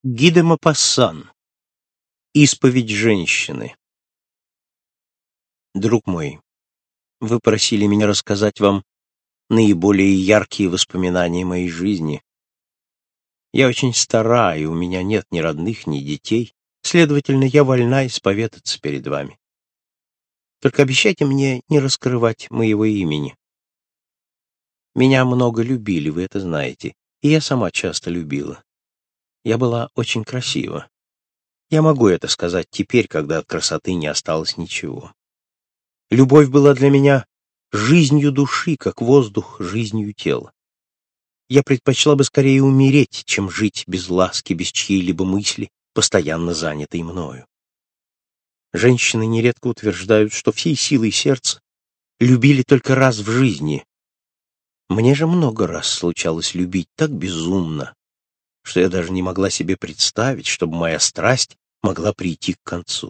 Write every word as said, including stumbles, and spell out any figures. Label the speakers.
Speaker 1: Ги де Мопассан. Исповедь женщины. Друг мой, вы просили меня рассказать вам наиболее яркие воспоминания моей жизни. Я очень стара, и у меня нет ни родных, ни детей, следовательно, я вольна исповедаться перед вами. Только обещайте мне не раскрывать моего имени. Меня много любили, вы это знаете, и я сама часто любила. Я была очень красива. Я могу это сказать теперь, когда от красоты не осталось ничего. Любовь была для меня жизнью души, как воздух жизнью тела. Я предпочла бы скорее умереть, чем жить без ласки, без чьей-либо мысли, постоянно занятой мною. Женщины нередко утверждают, что всей силой сердца любили только раз в жизни. Мне же много раз случалось любить так безумно, что я даже не могла себе представить, чтобы моя страсть могла прийти к концу.